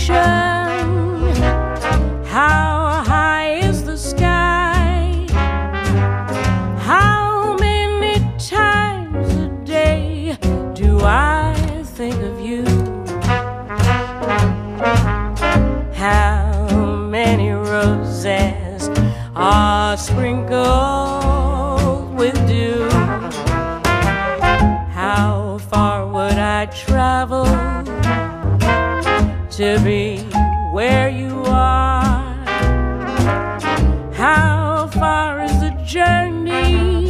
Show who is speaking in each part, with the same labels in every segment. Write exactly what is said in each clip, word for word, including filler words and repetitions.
Speaker 1: ocean? How high is the sky? How many times a day do I think of you? How many roses are sprinkled with dew? How far would I travel to be where you are? How far is the journey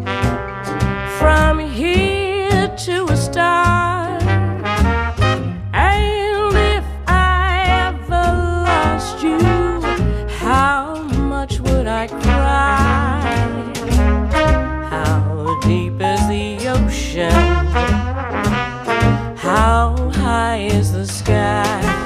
Speaker 1: from here to a star? And if I ever lost you, how much would I cry? How deep is the ocean? How high is the sky?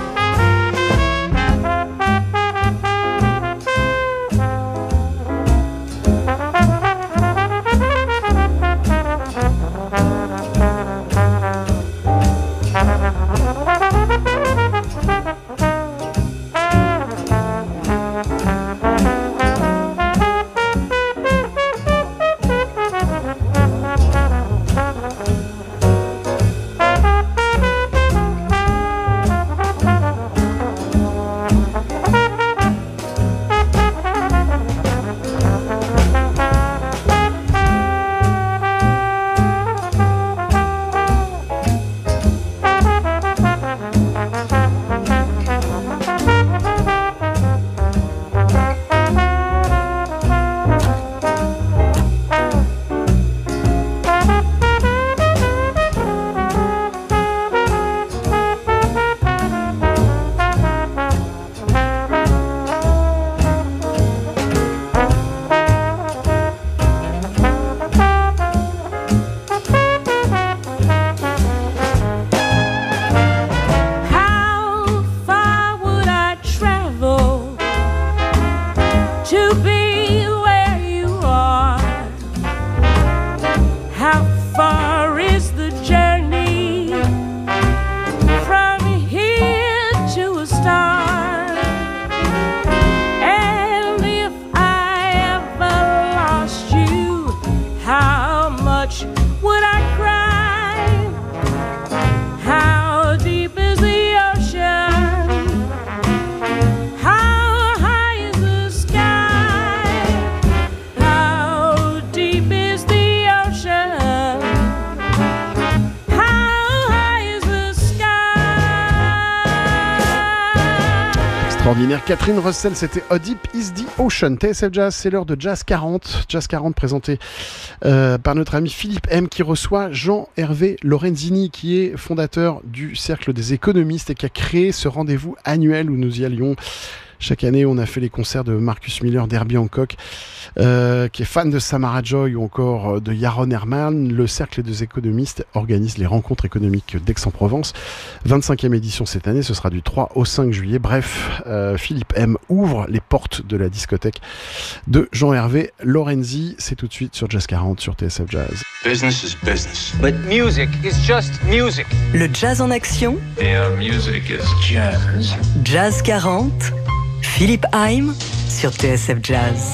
Speaker 2: Extraordinaire. Catherine Russell, c'était How Deep is the Ocean. T S F Jazz, c'est l'heure de Jazz quarante. Jazz quarante présenté euh, par notre ami Philippe M, qui reçoit Jean-Hervé Lorenzini, qui est fondateur du Cercle des économistes et qui a créé ce rendez-vous annuel où nous y allions. Chaque année, on a fait les concerts de Marcus Miller, d'Herbie Hancock, euh, qui est fan de Samara Joy ou encore de Yaron Herman. Le Cercle des économistes organise les rencontres économiques d'Aix-en-Provence. vingt-cinquième édition cette année, ce sera du trois au cinq juillet. Bref, euh, Philippe M ouvre les portes de la discothèque de Jean-Hervé Lorenzi. C'est tout de suite sur Jazz quarante sur T S F Jazz.
Speaker 3: Business is business. But music is just music.
Speaker 4: Le jazz en action.
Speaker 3: Yeah, music is jazz.
Speaker 4: Jazz quarante. Philippe Haim sur T S F Jazz.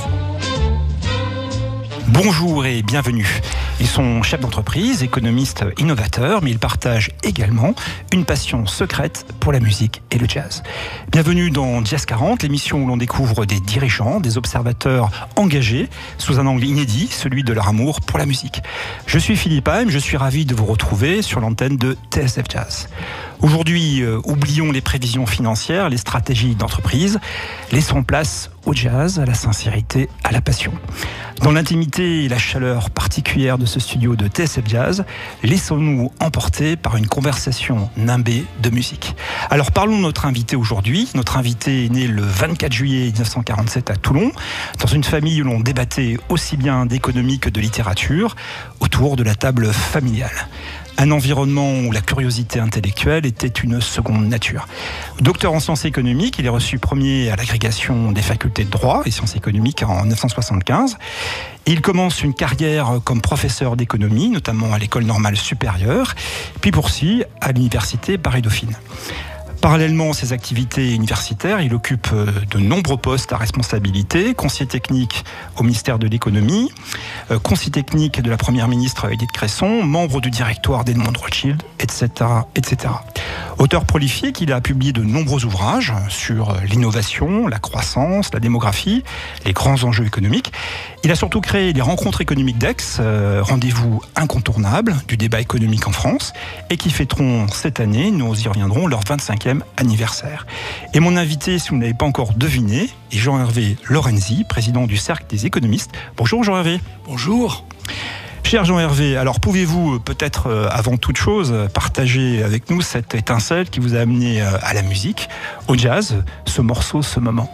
Speaker 5: Bonjour et bienvenue. Ils sont chefs d'entreprise, économistes, innovateurs, mais ils partagent également une passion secrète pour la musique et le jazz. Bienvenue dans Jazz quarante, l'émission où l'on découvre des dirigeants, des observateurs engagés sous un angle inédit, celui de leur amour pour la musique. Je suis Philippe Haim, je suis ravi de vous retrouver sur l'antenne de T S F Jazz. Aujourd'hui, euh, oublions les prévisions financières, les stratégies d'entreprise, laissons place au jazz, à la sincérité, à la passion. Dans l'intimité et la chaleur particulière de ce studio de T S F Jazz, laissons-nous emporter par une conversation nimbée de musique. Alors parlons de notre invité aujourd'hui. Notre invité est né le vingt-quatre juillet dix-neuf cent quarante-sept à Toulon, dans une famille où l'on débattait aussi bien d'économie que de littérature, autour de la table familiale. Un environnement où la curiosité intellectuelle était une seconde nature. Docteur en sciences économiques, il est reçu premier à l'agrégation des facultés de droit et sciences économiques en dix-neuf cent soixante-quinze. Et il commence une carrière comme professeur d'économie, notamment à l'école normale supérieure, puis poursuit à l'université Paris-Dauphine. Parallèlement à ses activités universitaires, il occupe de nombreux postes à responsabilité, conseiller technique au ministère de l'économie, conseiller technique de la première ministre Edith Cresson, membre du directoire d'Edmond de Rothschild, et cetera, et cetera. Auteur prolifique, il a publié de nombreux ouvrages sur l'innovation, la croissance, la démographie, les grands enjeux économiques. Il a surtout créé les rencontres économiques d'Aix, euh, rendez-vous incontournable du débat économique en France, et qui fêteront cette année, nous y reviendrons, leur vingt-cinquième anniversaire. Et mon invité, si vous ne l'avez pas encore deviné, est Jean-Hervé Lorenzi, président du Cercle des économistes. Bonjour Jean-Hervé.
Speaker 6: Bonjour.
Speaker 5: Cher Jean-Hervé, alors pouvez-vous peut-être, avant toute chose, partager avec nous cette étincelle qui vous a amené à la musique, au jazz, ce morceau, ce moment?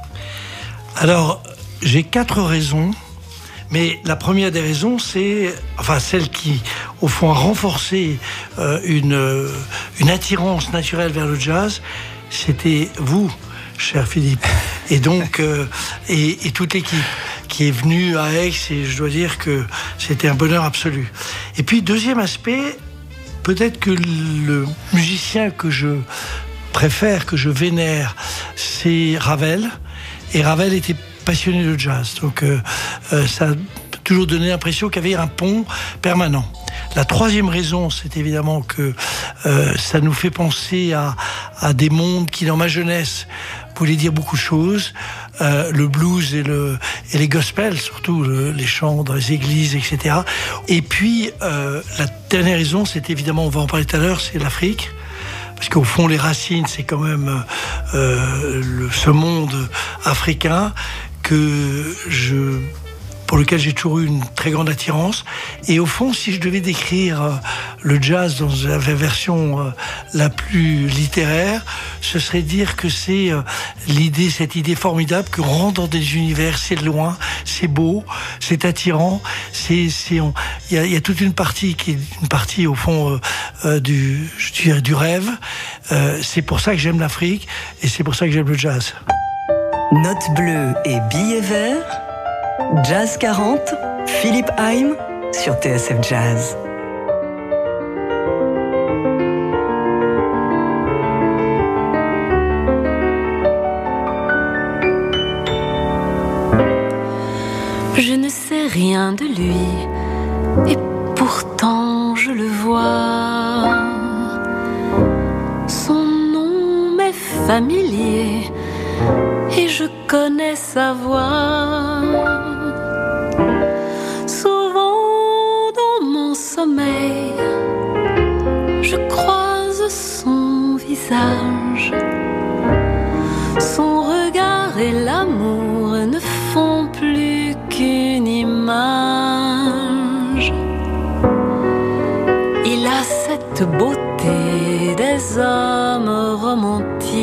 Speaker 6: Alors, j'ai quatre raisons, mais la première des raisons, c'est, enfin celle qui, au fond, a renforcé euh, une, une attirance naturelle vers le jazz, c'était vous, cher Philippe, et donc euh, et, et toute l'équipe qui est venue à Aix, et je dois dire que c'était un bonheur absolu. Et puis deuxième aspect, peut-être que le musicien que je préfère, que je vénère, c'est Ravel, et Ravel était passionné de jazz, donc euh, euh, ça a toujours donné l'impression qu'il y avait un pont permanent. La troisième raison, c'est évidemment que euh, ça nous fait penser à, à des mondes qui, dans ma jeunesse, voulaient dire beaucoup de choses. Euh, le blues et, le, et les gospels, surtout le, les chants dans les églises, et cetera. Et puis, euh, la dernière raison, c'est évidemment, on va en parler tout à l'heure, c'est l'Afrique. Parce qu'au fond, les racines, c'est quand même euh, le, ce monde africain que je... pour lequel j'ai toujours eu une très grande attirance. Et au fond, si je devais décrire euh, le jazz dans la version euh, la plus littéraire, ce serait dire que c'est euh, l'idée, cette idée formidable qu'on rentre dans des univers, c'est loin, c'est beau, c'est attirant, c'est, c'est, il y a, y a toute une partie qui est une partie au fond euh, euh, du, je dirais, du rêve. Euh, c'est pour ça que j'aime l'Afrique et c'est pour ça que j'aime le jazz.
Speaker 4: Notes bleues et billets verts. Jazz quarante, Philippe Haim sur T S F Jazz.
Speaker 1: Je ne sais rien de lui, et pourtant je le vois. Son nom m'est familier, et je connais sa voix. Souvent dans mon sommeil, je croise son visage. Son regard et l'amour ne font plus qu'une image. Il a cette beauté des hommes romantiques,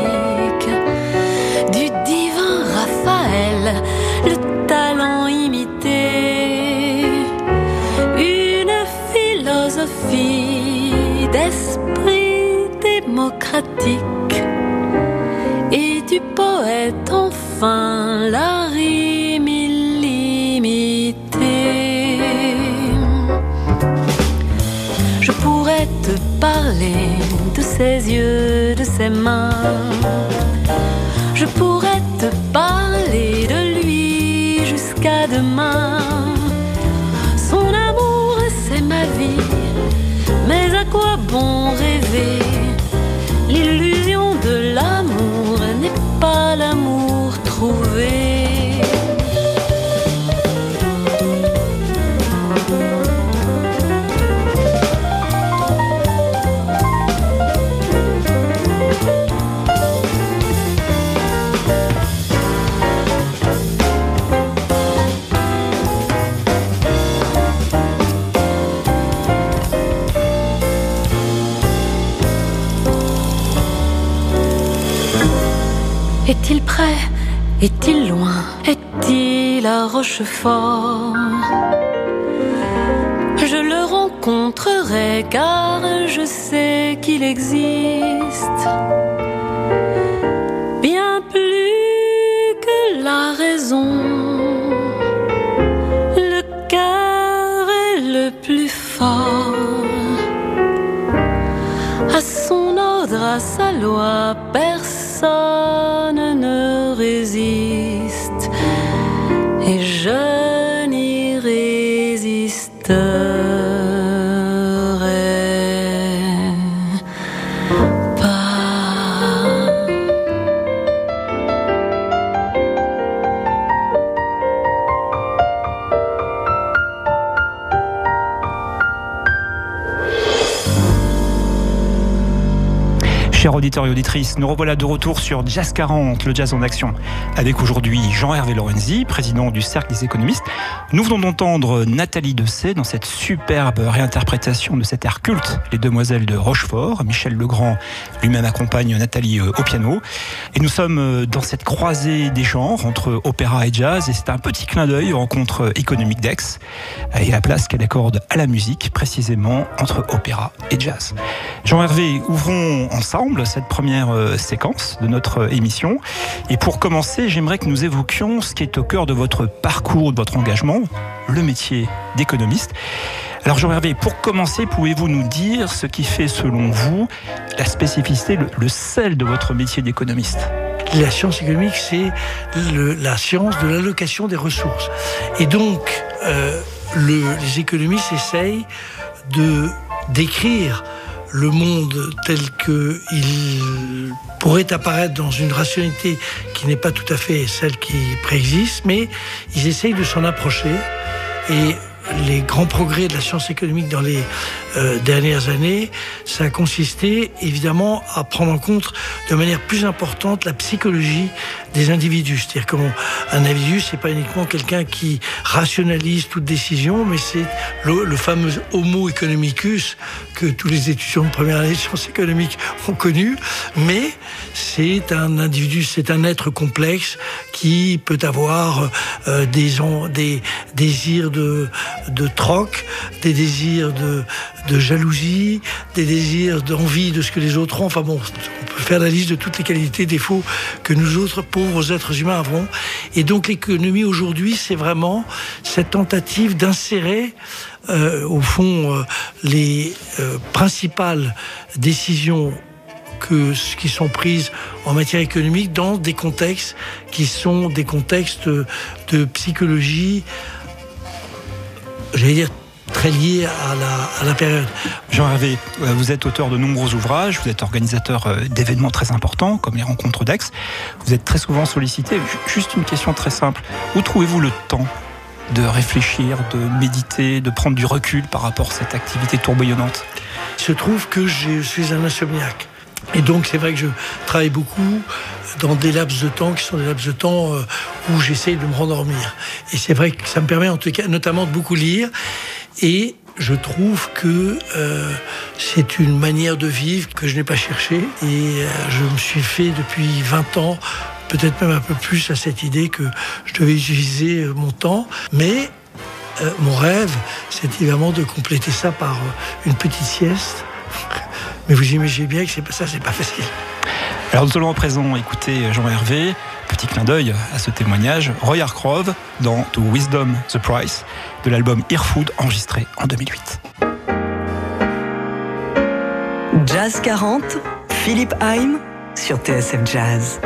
Speaker 1: du divin Raphaël, le talent imité, une philosophie d'esprit démocratique, et du poète enfin la rime illimitée. Je pourrais te parler de ses yeux, de ses mains. Je pourrais te parler de lui jusqu'à demain. Son amour, c'est ma vie, mais à quoi bon rêver? L'illusion de l'amour n'est pas l'amour trouvé. Est-il près? Est-il loin? Est-il à Rochefort? Je le rencontrerai car je sais qu'il existe bien plus que la raison. Le cœur est le plus fort. À son ordre à sa loi, personne ne résiste, et je n'y résisterai
Speaker 5: Chers auditeurs et auditrices, nous revoilà de retour sur Jazz quarante, le jazz en action, avec aujourd'hui Jean-Hervé Lorenzi, président du Cercle des économistes. Nous venons d'entendre Nathalie Dessay dans cette superbe réinterprétation de cet air culte, Les Demoiselles de Rochefort. Michel Legrand lui-même accompagne Nathalie au piano. Et nous sommes dans cette croisée des genres entre opéra et jazz, et c'est un petit clin d'œil aux rencontres économiques d'Aix et la place qu'elle accorde à la musique, précisément entre opéra et jazz. Jean-Hervé, ouvrons ensemble cette première euh, séquence de notre euh, émission. Et pour commencer, j'aimerais que nous évoquions ce qui est au cœur de votre parcours, de votre engagement, le métier d'économiste. Alors Jean-Hervé, pour commencer, pouvez-vous nous dire ce qui fait, selon vous, la spécificité, le, le sel de votre métier d'économiste ?
Speaker 6: La science économique, c'est le, la science de l'allocation des ressources. Et donc, euh, le, les économistes essayent de décrire le monde tel qu'il pourrait apparaître dans une rationalité qui n'est pas tout à fait celle qui préexiste, mais ils essayent de s'en approcher. Et les grands progrès de la science économique dans les euh, dernières années, ça a consisté évidemment à prendre en compte de manière plus importante la psychologie des individus. C'est-à-dire qu'un individu, c'est pas uniquement quelqu'un qui rationalise toute décision, mais c'est le, le fameux homo economicus que tous les étudiants de première année de sciences économiques ont connu, mais c'est un individu, c'est un être complexe qui peut avoir euh, des, des désirs de de troc, des désirs de, de jalousie, des désirs d'envie de ce que les autres ont. Enfin bon, on peut faire la liste de toutes les qualités, défauts que nous autres pauvres êtres humains avons. Et donc l'économie aujourd'hui, c'est vraiment cette tentative d'insérer euh, au fond euh, les euh, principales décisions que ce qui sont prises en matière économique dans des contextes qui sont des contextes de psychologie, j'allais dire, très lié à la, à la période.
Speaker 5: Jean-Hervé, vous êtes auteur de nombreux ouvrages, vous êtes organisateur d'événements très importants, comme les rencontres d'Aix. Vous êtes très souvent sollicité. Juste une question très simple. Où trouvez-vous le temps de réfléchir, de méditer, de prendre du recul par rapport à cette activité tourbillonnante ?
Speaker 6: Il se trouve que je suis un insomniaque. Et donc c'est vrai que je travaille beaucoup dans des laps de temps qui sont des laps de temps où j'essaye de me rendormir. Et c'est vrai que ça me permet en tout cas notamment de beaucoup lire. Et je trouve que euh, c'est une manière de vivre que je n'ai pas cherchée. Et euh, je me suis fait depuis vingt ans, peut-être même un peu plus, à cette idée que je devais utiliser mon temps. Mais euh, mon rêve, c'est évidemment de compléter ça par une petite sieste. Mais vous imaginez bien que c'est pas ça, c'est pas facile.
Speaker 5: Alors nous allons à présent écouter Jean-Hervé, petit clin d'œil à ce témoignage, Roy Hargrove dans To Wisdom the Price de l'album Earfood enregistré en deux mille huit.
Speaker 4: Jazz quarante, Philippe Haïm sur T S F Jazz.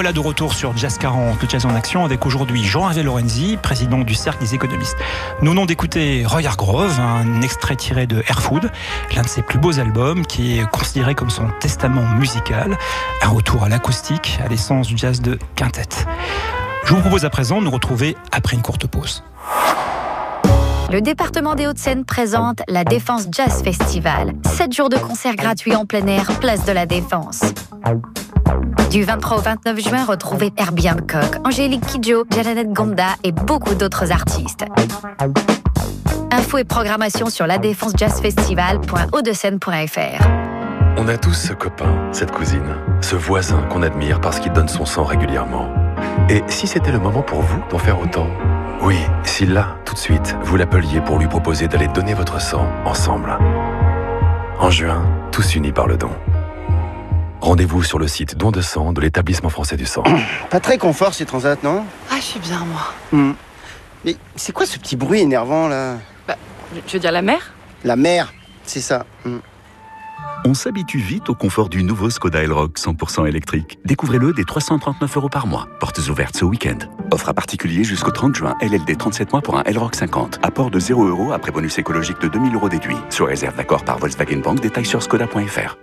Speaker 5: voilà de retour sur Jazz quarante, le jazz en action, avec aujourd'hui Jean-Hervé Lorenzi, président du Cercle des économistes. Nous venons d'écouter Roy Hargrove, un extrait tiré de Air Food, l'un de ses plus beaux albums, qui est considéré comme son testament musical, un retour à l'acoustique, à l'essence du jazz de quintette. Je vous propose à présent de nous retrouver après une courte pause.
Speaker 7: Le département des Hauts-de-Seine présente la Défense Jazz Festival. sept jours de concerts gratuits en plein air, place de la Défense. Du vingt-trois au vingt-neuf juin, retrouvez Herbie Hancock, Angélique Kidjo, Jalanet Gonda et beaucoup d'autres artistes. Infos et programmation sur la défense jazz festival point haut de seine point f r.
Speaker 8: On a tous ce copain, cette cousine, ce voisin qu'on admire parce qu'il donne son sang régulièrement. Et si c'était le moment pour vous d'en faire autant ? Oui, si là, tout de suite, vous l'appeliez pour lui proposer d'aller donner votre sang ensemble. En juin, tous unis par le don. Rendez-vous sur le site Don de sang de l'Établissement français du sang.
Speaker 9: Pas très confort ces transats, non ?
Speaker 10: Ah, je suis bien, moi.
Speaker 9: Mmh. Mais c'est quoi ce petit bruit énervant, là ?
Speaker 10: Bah, je veux dire la mer ?
Speaker 9: La mer, c'est ça. Mmh.
Speaker 11: On s'habitue vite au confort du nouveau Skoda Elroq cent pour cent électrique. Découvrez-le dès trois cent trente-neuf euros par mois. Portes ouvertes ce week-end. Offre à particulier jusqu'au trente juin. L L D trente-sept mois pour un Elroq cinquante. Apport de zéro euros après bonus écologique de deux mille euros déduit. Sur réserve d'accord par Volkswagen Bank. Détails sur skoda point f r.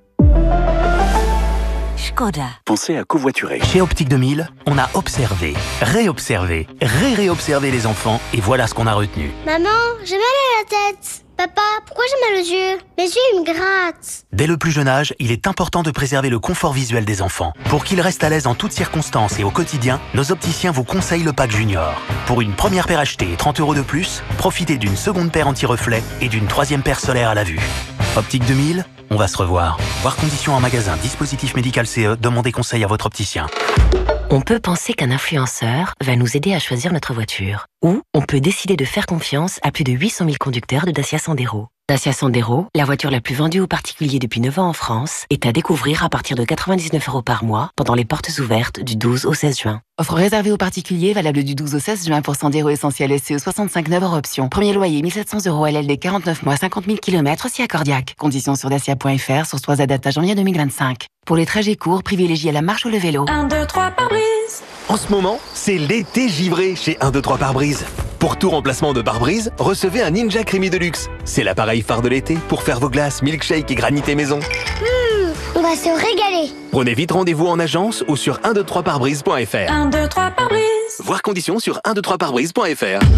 Speaker 12: Skoda.
Speaker 11: Pensez à covoiturer.
Speaker 13: Chez Optique deux mille, on a observé, réobservé, ré-réobservé les enfants et voilà ce qu'on a retenu.
Speaker 14: Maman, j'ai mal à la tête. Papa, pourquoi j'ai mal aux yeux? Mes yeux, ils me grattent.
Speaker 13: Dès le plus jeune âge, il est important de préserver le confort visuel des enfants. Pour qu'ils restent à l'aise en toutes circonstances et au quotidien, nos opticiens vous conseillent le pack Junior. Pour une première paire achetée et trente euros de plus, profitez d'une seconde paire anti-reflet et d'une troisième paire solaire à la vue. Optique deux mille, on va se revoir. Voir conditions en magasin, dispositif médical C E, demandez conseil à votre opticien.
Speaker 15: On peut penser qu'un influenceur va nous aider à choisir notre voiture. Ou on peut décider de faire confiance à plus de huit cent mille conducteurs de Dacia Sandero. Dacia Sandero, la voiture la plus vendue aux particuliers depuis neuf ans en France, est à découvrir à partir de quatre-vingt-dix-neuf euros par mois pendant les portes ouvertes du douze au seize juin.
Speaker 16: Offre réservée aux particuliers, valable du douze au seize juin pour Sandero Essentiel S C E soixante-cinq neuf hors option. Premier loyer mille sept cents euros L L D quarante-neuf mois, cinquante mille kilomètres si accordiaque. Conditions sur dacia point f r, sur soins adaptés à janvier deux mille vingt-cinq. Pour les trajets courts, privilégiez la marche ou le vélo.
Speaker 17: un, deux, trois pare-brise.
Speaker 18: En ce moment, c'est l'été givré chez un, deux, trois pare-brise. Pour tout remplacement de pare-brise, recevez un Ninja Creamy Deluxe. C'est l'appareil phare de l'été pour faire vos glaces, milkshake et granité maison.
Speaker 14: Mmh, on va se régaler.
Speaker 18: Prenez vite rendez-vous en agence ou sur un deux trois pare-brise point f r.
Speaker 17: un, deux, trois pare-brise.
Speaker 18: Voir conditions sur un deux trois pare-brise point f r.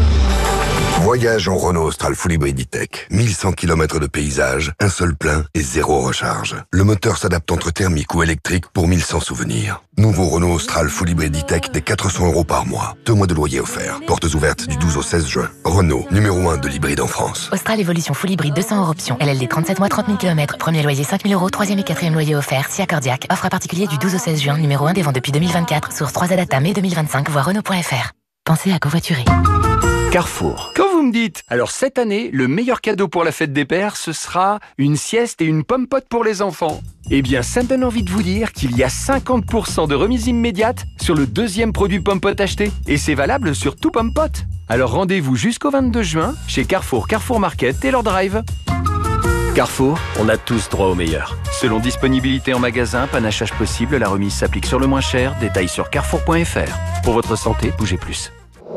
Speaker 19: Voyage en Renault Austral Full Hybrid E-Tech. mille cent kilomètres de paysage, un seul plein et zéro recharge. Le moteur s'adapte entre thermique ou électrique pour mille cent souvenirs. Nouveau Renault Austral Full Hybrid E-Tech des quatre cents euros par mois. Deux mois de loyer offert. Portes ouvertes du douze au seize juin. Renault, numéro un de l'hybride en France.
Speaker 15: Austral Evolution Full Hybrid deux cents euros option. L L D trente-sept mois, trente mille kilomètres. Premier loyer cinq mille euros. Troisième et quatrième loyer offert. Si accordiaque. Offre à particulier du douze au seize juin. Numéro un des ventes depuis deux mille vingt-quatre. Source trois Adata mai deux mille vingt-cinq. Voir Renault point f r. Pensez à covoiturer.
Speaker 20: Carrefour. Quand vous me dites, alors cette année, le meilleur cadeau pour la fête des pères, ce sera une sieste et une pomme-pote pour les enfants. Eh bien, ça me donne envie de vous dire qu'il y a cinquante pour cent de remise immédiate sur le deuxième produit pomme-pote acheté. Et c'est valable sur tout pomme-pote. Alors rendez-vous jusqu'au vingt-deux juin chez Carrefour, Carrefour Market et leur drive. Carrefour, on a tous droit au meilleur. Selon disponibilité en magasin, panachage possible, la remise s'applique sur le moins cher. Détails sur carrefour point f r. Pour votre santé, bougez plus.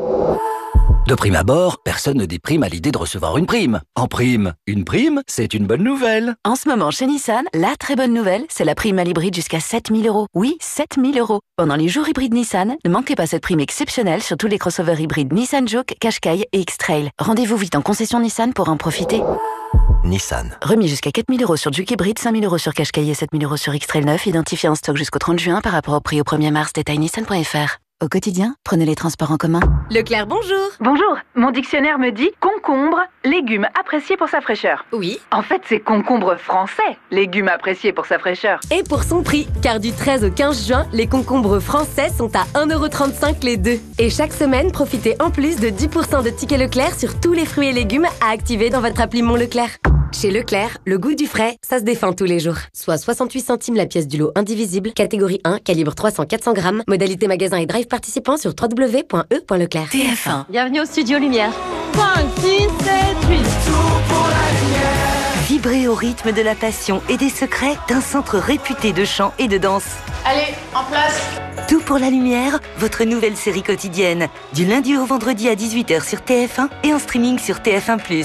Speaker 21: De prime abord, personne ne déprime à l'idée de recevoir une prime. En prime, une prime, c'est une bonne nouvelle.
Speaker 22: En ce moment, chez Nissan, la très bonne nouvelle, c'est la prime à l'hybride jusqu'à sept mille euros. Oui, sept mille euros. Pendant les jours hybrides Nissan, ne manquez pas cette prime exceptionnelle sur tous les crossovers hybrides Nissan Juke, Qashqai et X-Trail. Rendez-vous vite en concession Nissan pour en profiter.
Speaker 13: Nissan.
Speaker 22: Remis jusqu'à quatre mille euros sur Juke hybride, cinq mille euros sur Qashqai et sept mille euros sur X-Trail neuf, identifié en stock jusqu'au trente juin par rapport au prix au premier mars. Détail nissan point f r. Au quotidien, prenez les transports en commun.
Speaker 23: Leclerc, bonjour.
Speaker 24: Bonjour. Mon dictionnaire me dit concombre, légume apprécié pour sa fraîcheur.
Speaker 23: Oui.
Speaker 24: En fait, c'est concombre français, légume apprécié pour sa fraîcheur.
Speaker 23: Et pour son prix, car du treize au quinze juin, les concombres français sont à un euro trente-cinq les deux. Et chaque semaine, profitez en plus de dix pour cent de tickets Leclerc sur tous les fruits et légumes à activer dans votre appli Mon Leclerc. Chez Leclerc, le goût du frais, ça se défend tous les jours. Soit soixante-huit centimes la pièce du lot indivisible, catégorie un, calibre trois cents à quatre cents grammes, modalité magasin et drive participant sur w w w point e point leclerc.
Speaker 22: T F un.
Speaker 23: Bienvenue au Studio Lumière.
Speaker 17: cinq, six, sept, huit. Tout pour la lumière.
Speaker 12: Vibrez au rythme de la passion et des secrets d'un centre réputé de chant et de danse.
Speaker 17: Allez, en place.
Speaker 12: Tout pour la lumière, votre nouvelle série quotidienne. Du lundi au vendredi à dix-huit heures sur T F un et en streaming sur T F un plus.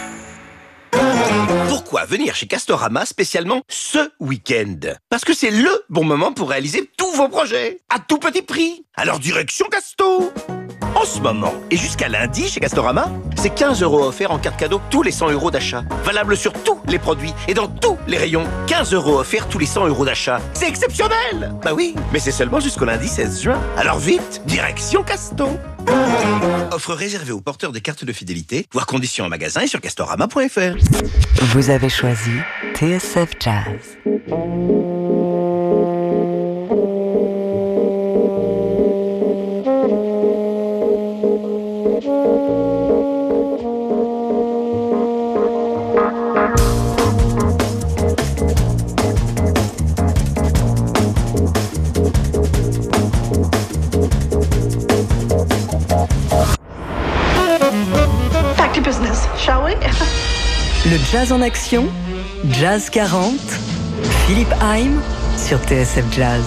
Speaker 1: Pourquoi venir chez Castorama spécialement ce week-end? Parce que c'est le bon moment pour réaliser tous vos projets, à tout petit prix. Alors direction Casto. En ce moment, et jusqu'à lundi chez Castorama, c'est quinze euros offerts en carte cadeau tous les cent euros d'achat. Valable sur tous les produits et dans tous les rayons. quinze euros offerts tous les cent euros d'achat. C'est exceptionnel! Bah oui, mais c'est seulement jusqu'au lundi seize juin. Alors vite, direction Casto. Offre réservée aux porteurs des cartes de fidélité, voir conditions en magasin et sur castorama point F R.
Speaker 4: Vous avez choisi T S F Jazz.
Speaker 17: Back to business, shall we?
Speaker 4: Le jazz en action, Jazz quarante, Philippe Haïm sur T S F Jazz.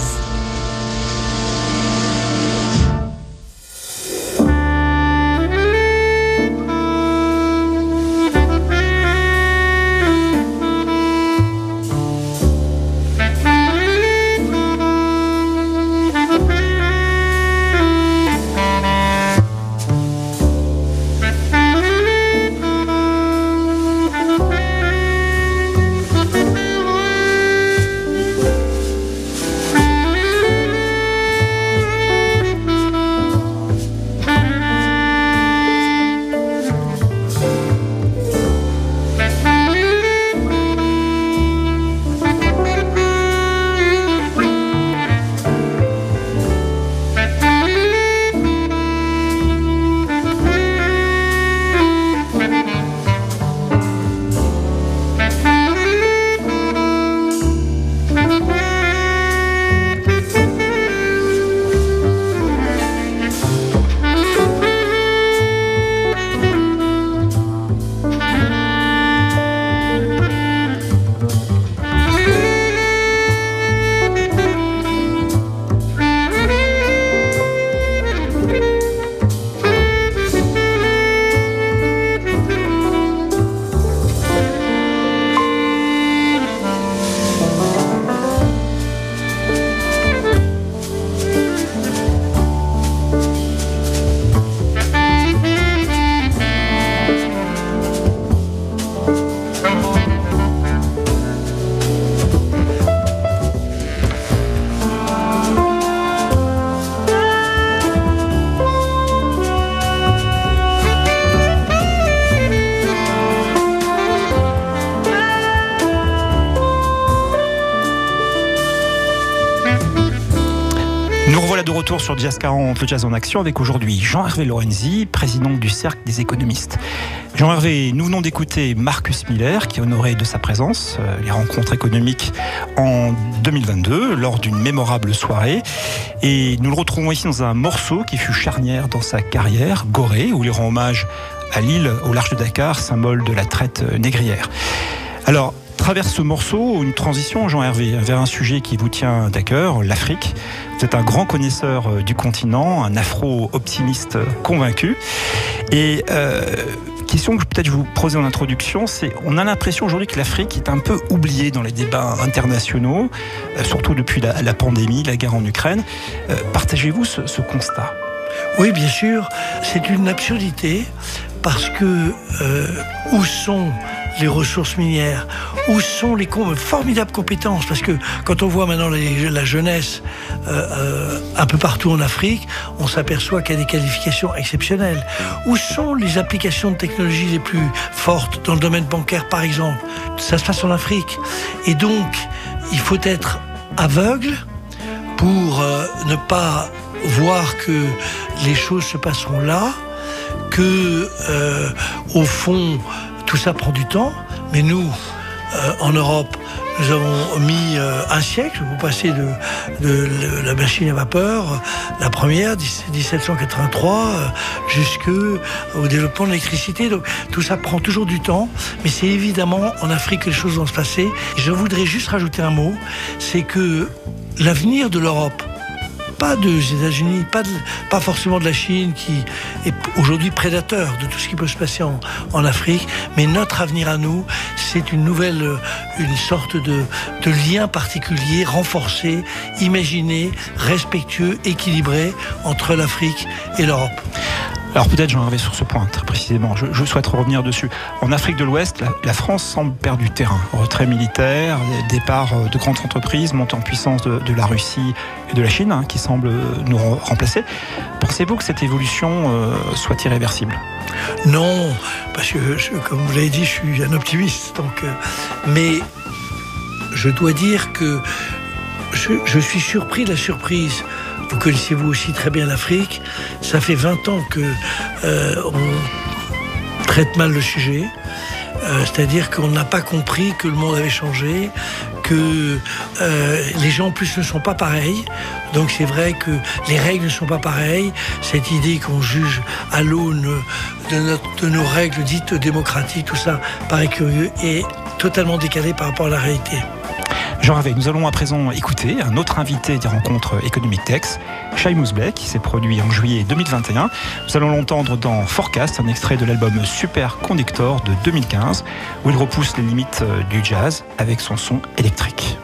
Speaker 5: Nous revoilà de retour sur Jazz quarante, le jazz en action, avec aujourd'hui Jean-Hervé Lorenzi, président du Cercle des économistes. Jean-Hervé, nous venons d'écouter Marcus Miller, qui est honoré de sa présence, euh, les rencontres économiques en deux mille vingt-deux, lors d'une mémorable soirée. Et nous le retrouvons ici dans un morceau qui fut charnière dans sa carrière, Gorée, où il rend hommage à l'île au large de Dakar, symbole de la traite négrière. Alors, travers ce morceau, une transition, Jean-Hervé, vers un sujet qui vous tient à cœur, l'Afrique. Vous êtes un grand connaisseur du continent, un afro-optimiste convaincu. Et euh, question que peut-être je vous posais en introduction, c'est on a l'impression aujourd'hui que l'Afrique est un peu oubliée dans les débats internationaux, euh, surtout depuis la, la pandémie, la guerre en Ukraine. Euh, partagez-vous ce, ce constat ?
Speaker 2: Oui, bien sûr. C'est une absurdité parce que euh, où sont les ressources minières, où sont les com- formidables compétences, parce que quand on voit maintenant les, la jeunesse euh, euh, un peu partout en Afrique, on s'aperçoit qu'il y a des qualifications exceptionnelles. Où sont les applications de technologie les plus fortes dans le domaine bancaire, par exemple? Ça se passe en Afrique. Et donc, il faut être aveugle pour euh, ne pas voir que les choses se passeront là, que euh, au fond tout ça prend du temps, mais nous euh, en Europe nous avons mis euh, un siècle pour passer de, de, de la machine à vapeur, la première dix-sept cent quatre-vingt-trois, euh, jusqu'au développement de l'électricité. Donc tout ça prend toujours du temps, mais c'est évidemment en Afrique que les choses vont se passer. Et je voudrais juste rajouter un mot, c'est que l'avenir de l'Europe pas des États-Unis, pas, de, pas forcément de la Chine qui est aujourd'hui prédateur de tout ce qui peut se passer en, en Afrique, mais notre avenir à nous, c'est une nouvelle, une sorte de, de lien particulier, renforcé, imaginé, respectueux, équilibré entre l'Afrique et l'Europe.
Speaker 5: Alors peut-être j'en reviens sur ce point très précisément, je, je souhaite revenir dessus. En Afrique de l'Ouest, la, la France semble perdre du terrain. Retrait militaire, départ de grandes entreprises, montée en puissance de, de la Russie et de la Chine, hein, qui semblent nous remplacer. Pensez-vous que cette évolution euh, soit irréversible ?
Speaker 2: Non, parce que je, comme vous l'avez dit, je suis un optimiste. Donc, euh, mais je dois dire que je, je suis surpris de la surprise. Vous connaissez vous aussi très bien l'Afrique. Ça fait vingt ans que euh, on traite mal le sujet. Euh, c'est-à-dire qu'on n'a pas compris que le monde avait changé, que euh, les gens en plus ne sont pas pareils. Donc c'est vrai que les règles ne sont pas pareilles. Cette idée qu'on juge à l'aune de, notre, de nos règles dites démocratiques, tout ça paraît curieux et totalement décalé par rapport à la réalité.
Speaker 5: Jean Ravet, nous allons à présent écouter un autre invité des rencontres Economic Tex, Seamus Blake, qui s'est produit en juillet deux mille vingt et un. Nous allons l'entendre dans Forecast, un extrait de l'album Super Conductor de deux mille quinze, où il repousse les limites du jazz avec son son électrique.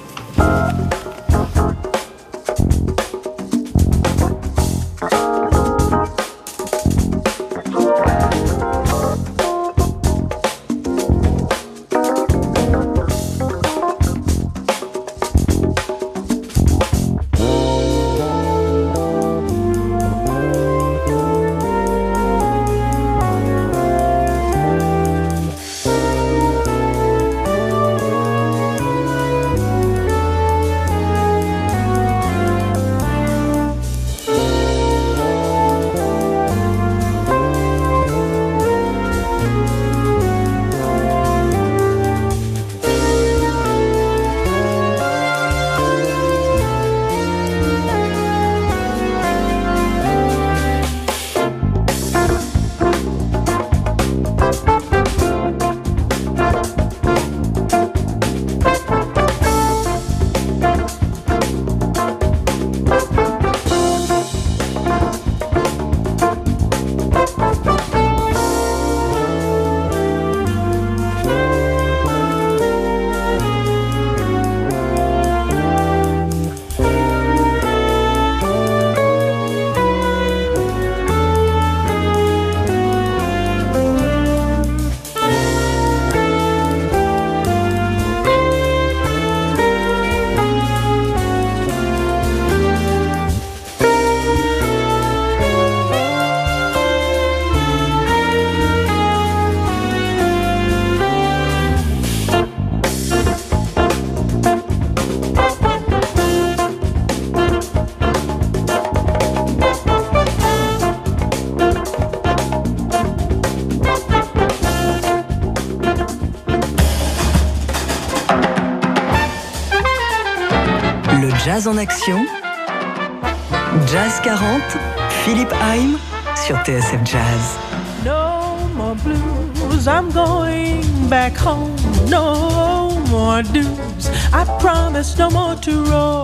Speaker 4: Jazz en action, Jazz quarante, Philippe Haïm sur T S F Jazz.
Speaker 17: No more blues, I'm going back home. No more dues, I promise no more to roam.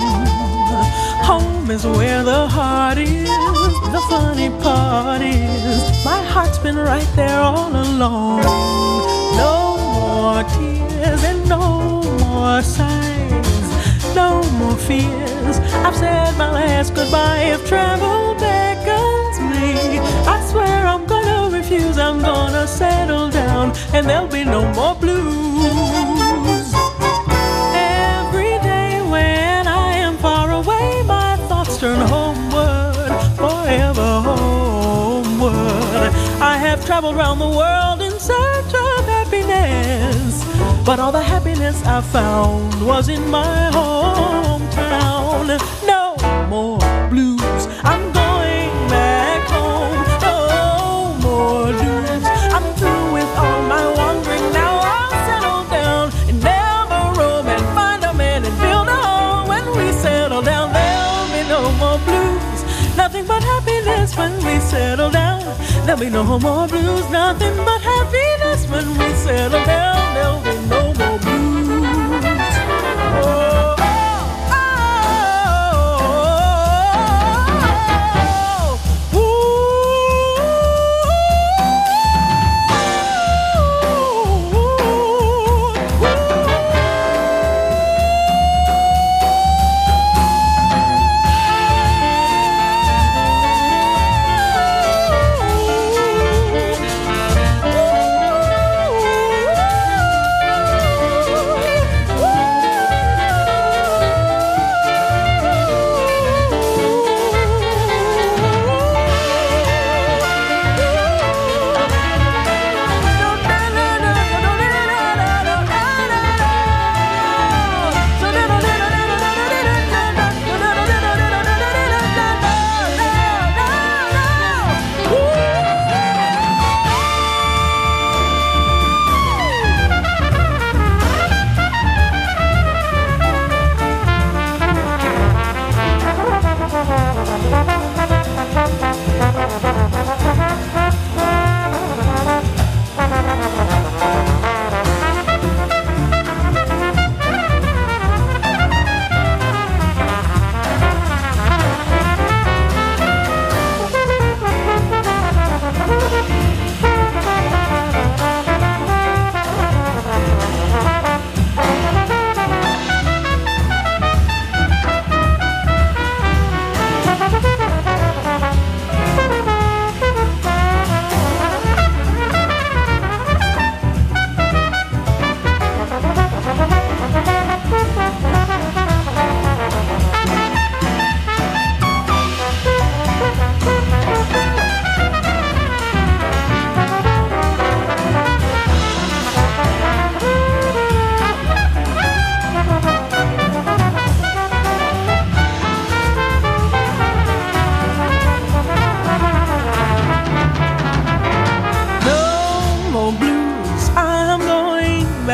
Speaker 17: Home is where the heart is, the funny part is my heart's been right there all along. No more tears and no more sighs, no more fears. I've said my last goodbye. If travel beckons me, I swear I'm gonna refuse. I'm gonna settle down and there'll be no more blues. Every day when I am far away, my thoughts turn homeward, forever homeward. I have traveled round the world in search of happiness, but all the happiness I found was in my hometown. No more blues, I'm going back home. No more blues, I'm through with all my wandering. Now I'll settle down and never roam and find a man and build a home. When we settle down, there'll be no more blues. Nothing but happiness when we settle down. There'll be no more blues, nothing but happiness when we settle down. There'll be no more blues. Oh, oh, oh,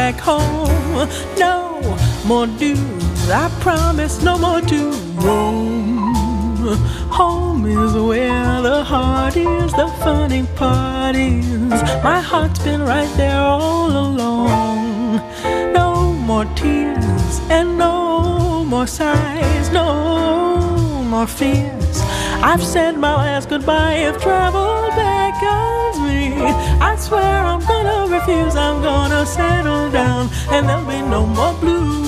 Speaker 17: back home. No more dues, I promise, no more to roam. Home is where the heart is, the funny part is my heart's been right there all along. No more tears and no more sighs, no more fears. I've said my last goodbye if travel beckons me. I swear I'm gonna refuse, I'm gonna settle down and there'll be no more blues.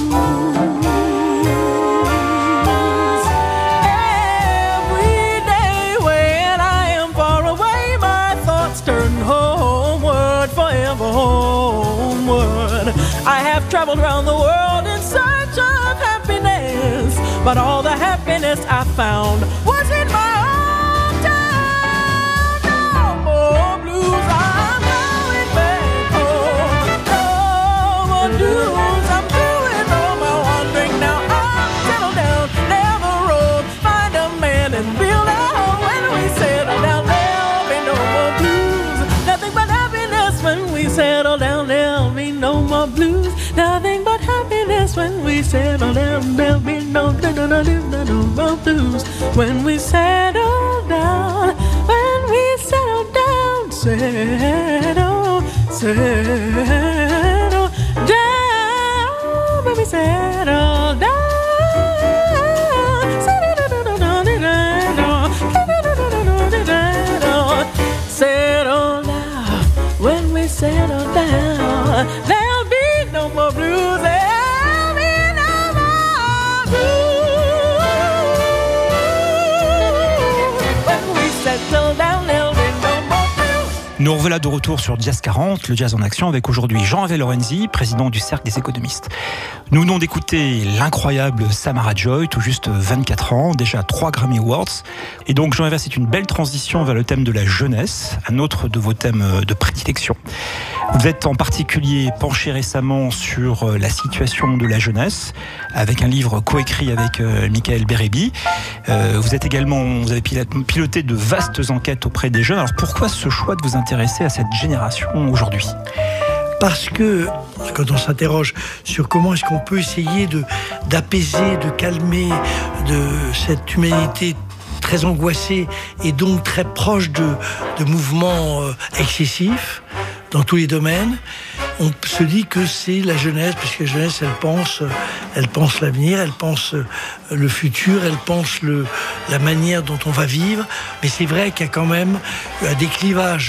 Speaker 17: Every day when I am far away, my thoughts turn homeward, forever homeward. I have traveled around the world in search of happiness, but all the happiness I found was in my hometown. No more blues, I'm going back home. No more dues, I'm doing all my wandering now. I'm settled down, never roam. Find a man and build a home. When we settle down, there'll be no more blues. Nothing but happiness when we settle down. There'll be no more blues. Nothing but happiness when we settle down. There'll be no, no, no, no, no, no more blues. When we settle down, when we settle down, settle, settle down, when we settle down, settle down, settle down, when we settle down, there'll be no more blues. There'll be no more blues. When we settle down, there'll be no more blues.
Speaker 5: Nous revoilà de retour sur Jazz quarante, le jazz en action, avec aujourd'hui Jean-Hervé Lorenzi, président du Cercle des économistes. Nous venons d'écouter l'incroyable Samara Joy, tout juste vingt-quatre ans, déjà trois Grammy Awards. Et donc Jean-Hervé, c'est une belle transition vers le thème de la jeunesse, un autre de vos thèmes de prédilection. Vous êtes en particulier penché récemment sur la situation de la jeunesse, avec un livre coécrit avec euh, Michael Bérébi. Euh, vous êtes également, vous avez piloté de vastes enquêtes auprès des jeunes. Alors pourquoi ce choix de vous intéresser à cette génération aujourd'hui ?
Speaker 2: Parce que quand on s'interroge sur comment est-ce qu'on peut essayer de, d'apaiser, de calmer de cette humanité très angoissée et donc très proche de, de mouvements euh, excessifs dans tous les domaines, on se dit que c'est la jeunesse, puisque la jeunesse, elle pense, elle pense l'avenir, elle pense le futur, elle pense le, la manière dont on va vivre. Mais c'est vrai qu'il y a quand même un déclivage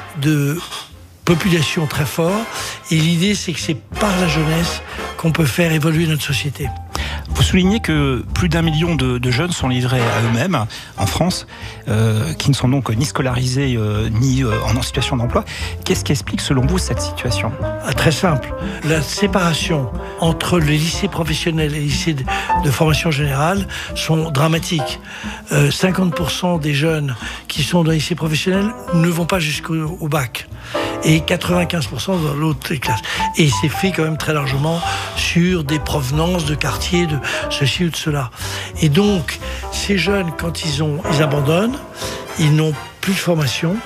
Speaker 2: de population très fort. Et l'idée, c'est que c'est par la jeunesse qu'on peut faire évoluer notre société.
Speaker 5: Vous soulignez que plus d'un million de, de jeunes sont livrés à eux-mêmes en France, euh, qui ne sont donc ni scolarisés euh, ni euh, en situation d'emploi. Qu'est-ce qui explique selon vous cette situation ?
Speaker 2: Ah, très simple. La séparation entre les lycées professionnels et les lycées de, de formation générale sont dramatiques. Euh, cinquante pour cent des jeunes qui sont dans les lycées professionnels ne vont pas jusqu'au au bac. Et quatre-vingt-quinze pour cent dans l'autre classe. Et c'est fait quand même très largement sur des provenances de quartiers, de ceci ou de cela. Et donc, ces jeunes, quand ils, ont, ils abandonnent, ils n'ont plus de formation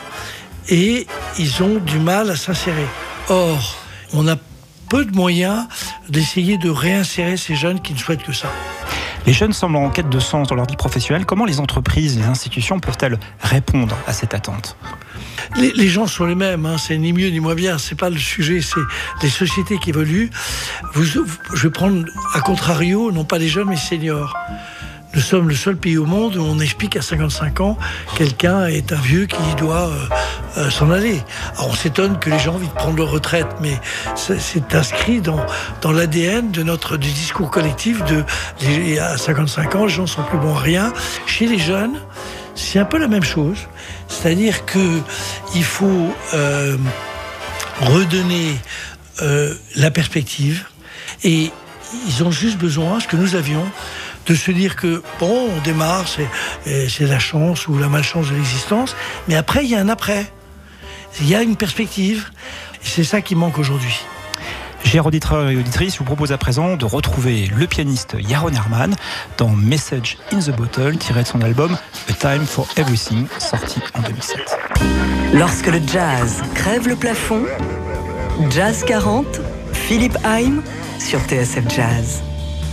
Speaker 2: et ils ont du mal à s'insérer. Or, on a peu de moyens d'essayer de réinsérer ces jeunes qui ne souhaitent que ça.
Speaker 5: Les jeunes semblent en quête de sens dans leur vie professionnelle. Comment les entreprises, les institutions peuvent-elles répondre à cette attente ?
Speaker 2: Les, les gens sont les mêmes, hein, c'est ni mieux ni moins bien, c'est pas le sujet, c'est les sociétés qui évoluent. Vous, je vais prendre à contrario, non pas les jeunes mais les seniors. Nous sommes le seul pays au monde où on explique à cinquante-cinq ans quelqu'un est un vieux qui doit euh, euh, s'en aller. Alors on s'étonne que les gens envie de prendre leur retraite, mais c'est, c'est inscrit dans, dans l'A D N de notre, du discours collectif de les, à cinquante-cinq ans, les gens sont plus bons à rien. Chez les jeunes, c'est un peu la même chose. C'est-à-dire qu'il faut euh, redonner euh, la perspective et ils ont juste besoin, ce que nous avions, de se dire que, bon, on démarre, c'est, c'est la chance ou la malchance de l'existence, mais après, il y a un après. Il y a une perspective. Et c'est ça qui manque aujourd'hui.
Speaker 5: Chers auditeurs et auditrices, je vous propose à présent de retrouver le pianiste Yaron Herman dans Message in the Bottle, tiré de son album A Time for Everything, sorti en deux mille sept.
Speaker 4: Lorsque le jazz crève le plafond, Jazz quarante, Philippe Haïm sur T S F Jazz.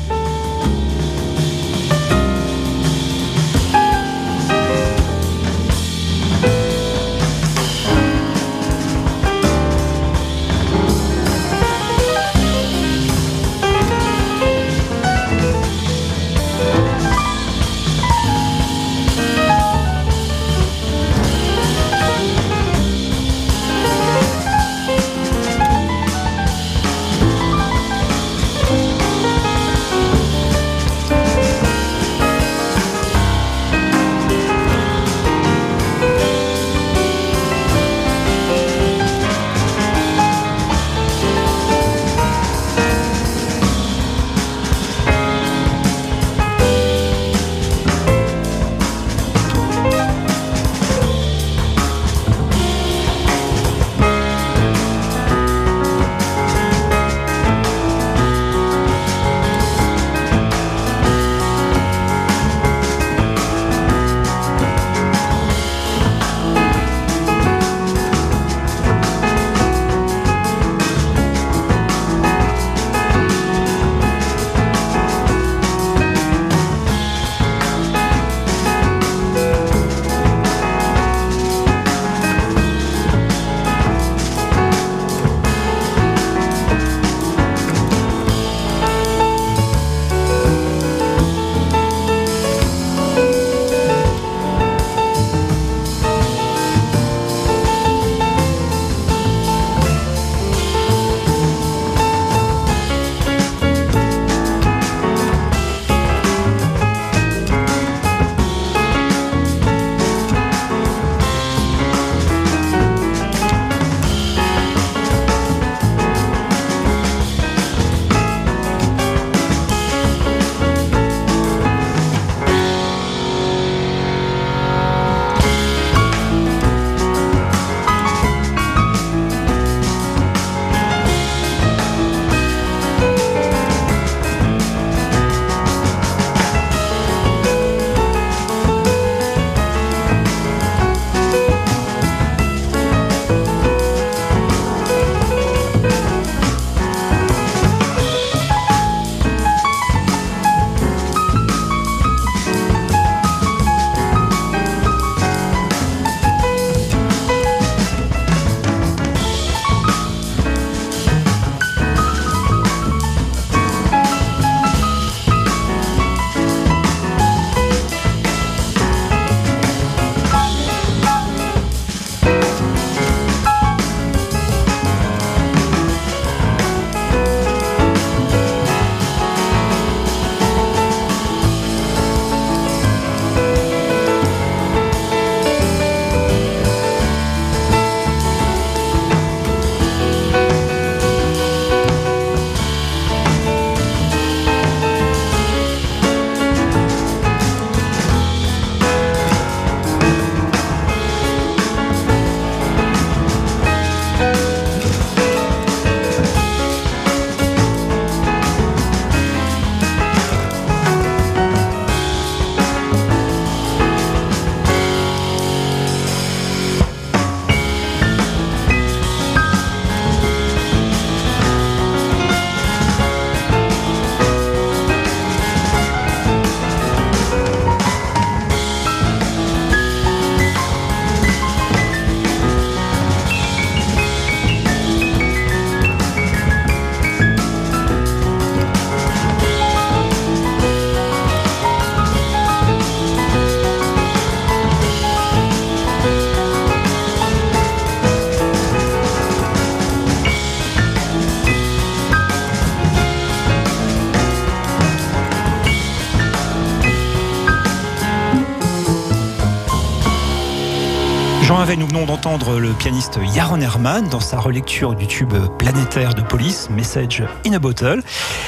Speaker 5: Jean Havet, nous venons d'entendre le pianiste Yaron Herman dans sa relecture du tube planétaire de Police, Message in a Bottle.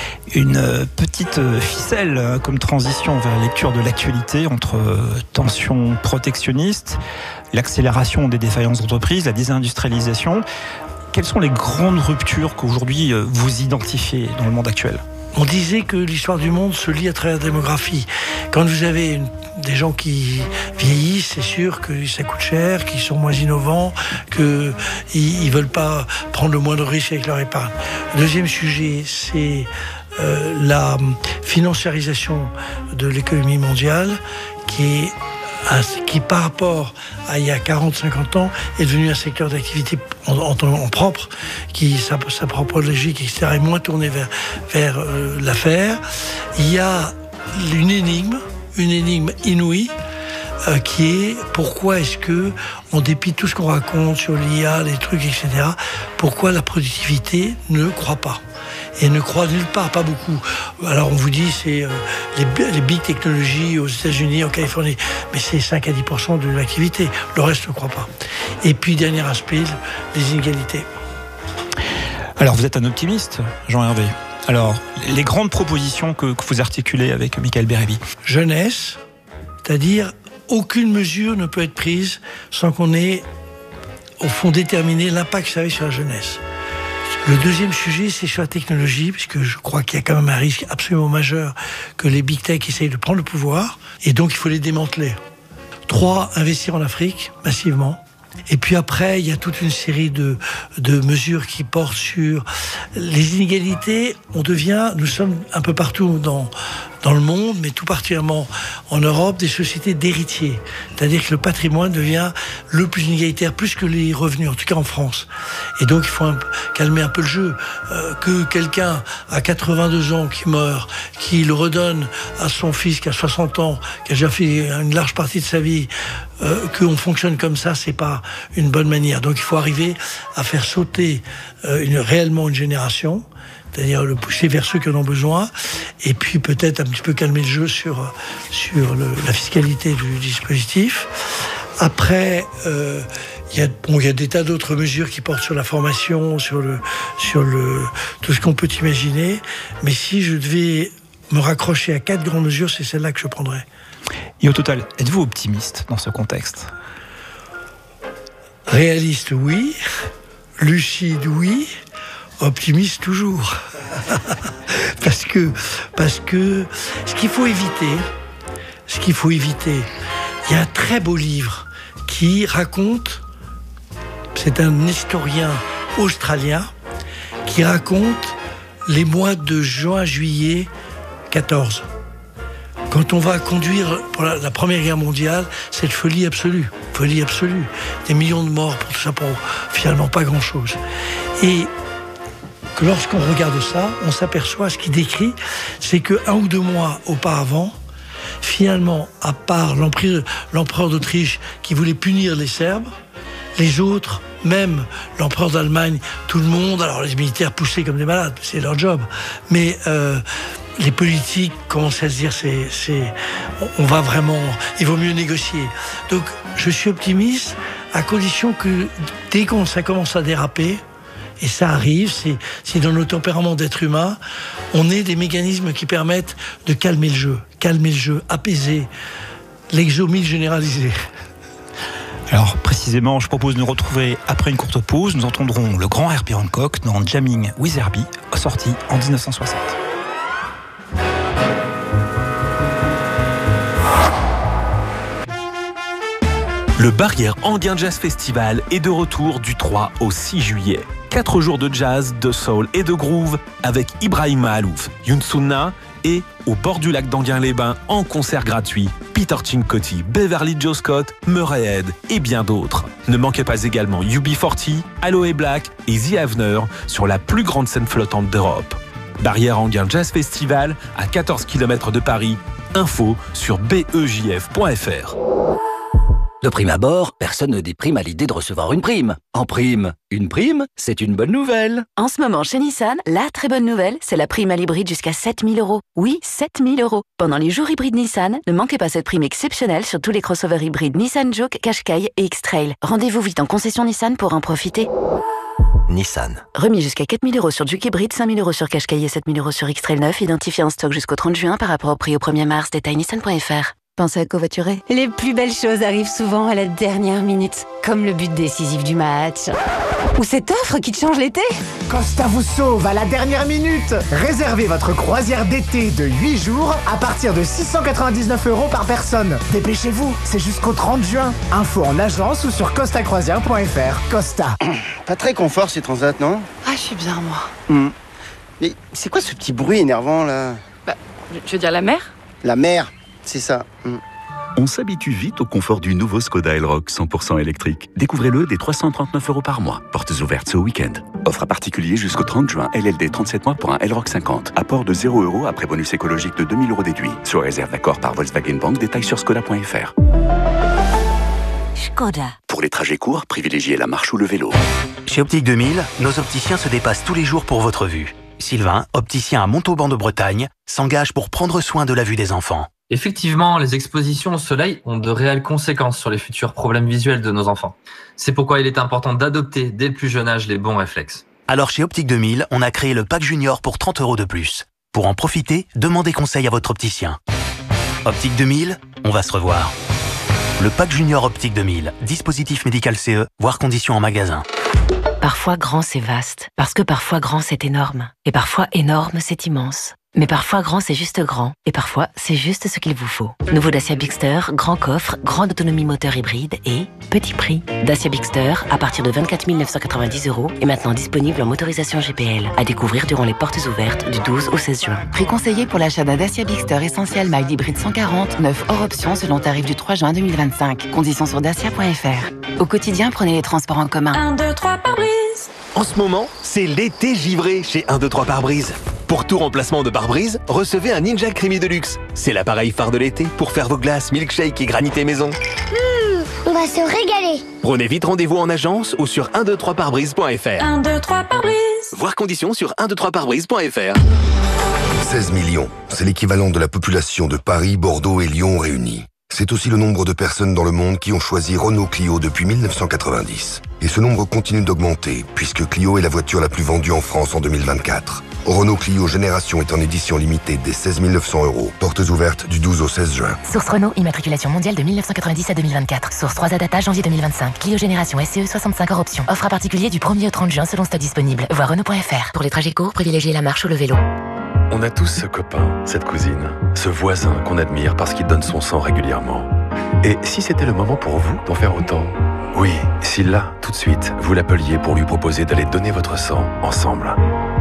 Speaker 5: Une petite ficelle comme transition vers la lecture de l'actualité entre tensions protectionnistes, l'accélération des défaillances d'entreprises, la désindustrialisation. Quelles sont les grandes ruptures qu'aujourd'hui vous identifiez dans le monde actuel ?
Speaker 2: On disait que l'histoire du monde se lit à travers la démographie. Quand vous avez une des gens qui vieillissent, c'est sûr que ça coûte cher, qu'ils sont moins innovants, qu'ils ne veulent pas prendre le moindre risque avec leur épargne. Deuxième sujet, c'est euh, la financiarisation de l'économie mondiale qui est qui par rapport à il y a quarante à cinquante ans est devenu un secteur d'activité en, en, en propre, qui sa, sa propre logique, et cetera, est moins tourné vers, vers euh, l'affaire. Il y a une énigme, une énigme inouïe, euh, qui est pourquoi est-ce que, en dépit de tout ce qu'on raconte sur l'I A, les trucs, et cetera, pourquoi la productivité ne croît pas et ne croît nulle part, pas beaucoup. Alors on vous dit c'est euh, les, les big technologies aux États-Unis, en Californie, mais c'est cinq à dix pour cent de l'activité. Le reste ne croît pas. Et puis dernier aspect, les inégalités.
Speaker 5: Alors vous êtes un optimiste, Jean-Hervé. Alors les grandes propositions que, que vous articulez avec Michael Bérébi.
Speaker 2: Jeunesse, c'est-à-dire aucune mesure ne peut être prise sans qu'on ait au fond déterminé l'impact que ça avait sur la jeunesse. Le deuxième sujet, c'est sur la technologie, puisque je crois qu'il y a quand même un risque absolument majeur que les big tech essayent de prendre le pouvoir, et donc il faut les démanteler. Trois, investir en Afrique, massivement. Et puis après, il y a toute une série de, de mesures qui portent sur les inégalités. On devient, nous sommes un peu partout dans, dans le monde, mais tout particulièrement en Europe, des sociétés d'héritiers. C'est-à-dire que le patrimoine devient le plus inégalitaire, plus que les revenus, en tout cas en France. Et donc il faut un, calmer un peu le jeu. Euh, que quelqu'un à quatre-vingt-deux ans qui meurt, qui le redonne à son fils qui a soixante ans, qui a déjà fait une large partie de sa vie, euh, qu'on fonctionne comme ça, c'est pas une bonne manière. Donc il faut arriver à faire sauter euh, une, réellement une génération, c'est-à-dire le pousser vers ceux qui en ont besoin, et puis peut-être un petit peu calmer le jeu sur, sur le, la fiscalité du dispositif. Après, euh, il y a, bon, il y a des tas d'autres mesures qui portent sur la formation, sur, le, sur le, tout ce qu'on peut imaginer, mais si je devais me raccrocher à quatre grandes mesures, c'est celle-là que je prendrais.
Speaker 5: Et au total, êtes-vous optimiste dans ce contexte ?
Speaker 2: Réaliste, oui. Lucide, oui. Optimiste, toujours. parce que, parce que ce qu'il faut éviter, ce qu'il faut éviter, il y a un très beau livre qui raconte, c'est un historien australien, qui raconte les mois de juin-juillet quatorze. Quand on va conduire pour la, la Première Guerre mondiale, cette folie absolue, folie absolue, des millions de morts pour tout ça, pour finalement pas grand-chose. Et que lorsqu'on regarde ça, on s'aperçoit, ce qu'il décrit, c'est que un ou deux mois auparavant, finalement, à part l'empereur d'Autriche qui voulait punir les Serbes, les autres, même l'empereur d'Allemagne, tout le monde, alors les militaires poussaient comme des malades, c'est leur job, mais euh, les politiques commencent à se dire, c'est, c'est, on va vraiment, il vaut mieux négocier. Donc, je suis optimiste à condition que dès que ça commence à déraper, et ça arrive, c'est, c'est dans notre tempérament d'être humain, on ait des mécanismes qui permettent de calmer le jeu, calmer le jeu, apaiser, l'exomile généralisé.
Speaker 5: Alors précisément, je propose de nous retrouver après une courte pause. Nous entendrons le grand Herbie Hancock dans Jamming with Herbie, sorti en dix-neuf cent soixante.
Speaker 18: Le Barrière Anguin Jazz Festival est de retour du trois au six juillet. Quatre jours de jazz, de soul et de groove avec Ibrahim Mahalouf, Youn Sunna et, au bord du lac d'Anguin-les-Bains, en concert gratuit, Peter Cincotti, Beverly Joe Scott, Murray Head et bien d'autres. Ne manquez pas également U B quarante, Aloe Black et The Avener sur la plus grande scène flottante d'Europe. Barrière Anguin Jazz Festival à quatorze kilomètres de Paris. Info sur b e j f point f r.
Speaker 21: De prime abord, personne ne déprime à l'idée de recevoir une prime. En prime, une prime, c'est une bonne nouvelle.
Speaker 22: En ce moment, chez Nissan, la très bonne nouvelle, c'est la prime à l'hybride jusqu'à sept mille euros. Oui, sept mille euros. Pendant les jours hybrides Nissan, ne manquez pas cette prime exceptionnelle sur tous les crossovers hybrides Nissan Juke, Qashqai et X-Trail. Rendez-vous vite en concession Nissan pour en profiter.
Speaker 21: Nissan.
Speaker 22: Remis jusqu'à quatre mille euros sur Juke hybride, cinq mille euros sur Qashqai et sept mille euros sur X-Trail neuf, identifié en stock jusqu'au trente juin par rapport au prix au premier mars. Détail nissan point f r. Pensez à covoiturer?
Speaker 23: Les plus belles choses arrivent souvent à la dernière minute, comme le but décisif du match. Ou cette offre qui te change l'été.
Speaker 3: Costa vous sauve à la dernière minute. Réservez votre croisière d'été de huit jours à partir de six cent quatre-vingt-dix-neuf euros par personne. Dépêchez-vous, c'est jusqu'au trente juin. Info en agence ou sur costa croisière point f r. Costa.
Speaker 9: Pas très confort ces transats, non?
Speaker 10: Ah, je suis bien, moi.
Speaker 9: Hmm. Mais c'est quoi ce petit bruit énervant là?
Speaker 10: Bah, je veux dire la mer?
Speaker 9: La mer, c'est ça. Hmm.
Speaker 11: On s'habitue vite au confort du nouveau Skoda Elroq cent pour cent électrique. Découvrez-le dès trois cent trente-neuf euros par mois. Portes ouvertes ce week-end. Offre à particulier jusqu'au trente juin. L L D trente-sept mois pour un Elroq cinquante. Apport de zéro euros après bonus écologique de deux mille euros déduit. Sur réserve d'accord par Volkswagen Bank. Détails sur skoda point f r.
Speaker 12: Skoda.
Speaker 11: Pour les trajets courts, privilégiez la marche ou le vélo.
Speaker 13: Chez Optique deux mille, nos opticiens se dépassent tous les jours pour votre vue. Sylvain, opticien à Montauban de Bretagne, s'engage pour prendre soin de la vue des enfants.
Speaker 6: Effectivement, les expositions au soleil ont de réelles conséquences sur les futurs problèmes visuels de nos enfants. C'est pourquoi il est important d'adopter dès le plus jeune âge les bons réflexes.
Speaker 13: Alors chez Optique deux mille, on a créé le pack junior pour trente euros de plus. Pour en profiter, demandez conseil à votre opticien. Optique deux mille, on va se revoir. Le pack junior Optique deux mille, dispositif médical C E, voire conditions en magasin.
Speaker 15: Parfois grand c'est vaste, parce que parfois grand c'est énorme, et parfois énorme c'est immense. Mais parfois grand c'est juste grand, et parfois c'est juste ce qu'il vous faut. Nouveau Dacia Bigster, grand coffre, grande autonomie moteur hybride et petit prix. Dacia Bigster à partir de vingt-quatre mille neuf cent quatre-vingt-dix euros est maintenant disponible en motorisation G P L. À découvrir durant les portes ouvertes du douze au seize juin.
Speaker 16: Prix conseillé pour l'achat d'un Dacia Bigster Essentiel Mild Hybride cent quarante, neuf hors option selon tarif du trois juin deux mille vingt-cinq. Conditions sur dacia point f r. Au quotidien, prenez les transports en commun.
Speaker 24: un, deux, trois par brise.
Speaker 7: En ce moment, c'est l'été givré chez un, deux, trois pare-brise. Pour tout remplacement de pare-brise, recevez un Ninja Creamy Deluxe. C'est l'appareil phare de l'été pour faire vos glaces, milkshake et granité maison.
Speaker 14: Mmh, on va se régaler.
Speaker 7: Prenez vite rendez-vous en agence ou sur un deux trois pare brise point f r.
Speaker 24: un, deux, trois par brise.
Speaker 7: Voir conditions sur un deux trois pare brise point f r.
Speaker 19: seize millions, c'est l'équivalent de la population de Paris, Bordeaux et Lyon réunis. C'est aussi le nombre de personnes dans le monde qui ont choisi Renault Clio depuis mille neuf cent quatre-vingt-dix. Et ce nombre continue d'augmenter, puisque Clio est la voiture la plus vendue en France en deux mille vingt-quatre. Renault Clio Génération est en édition limitée dès seize mille neuf cents euros. Portes ouvertes du douze au seize juin.
Speaker 15: Source Renault, immatriculation mondiale de mille neuf cent quatre-vingt-dix à deux mille vingt-quatre. Source trois A Data, janvier deux mille vingt-cinq. Clio Génération S C E soixante-cinq hors option. Offre à particulier du premier au trente juin selon stock disponible. Voir Renault point f r. Pour les trajets courts, privilégiez la marche ou le vélo.
Speaker 8: On a tous ce copain, cette cousine, ce voisin qu'on admire parce qu'il donne son sang régulièrement. Et si c'était le moment pour vous d'en faire autant? Oui, si là, tout de suite, vous l'appeliez pour lui proposer d'aller donner votre sang ensemble.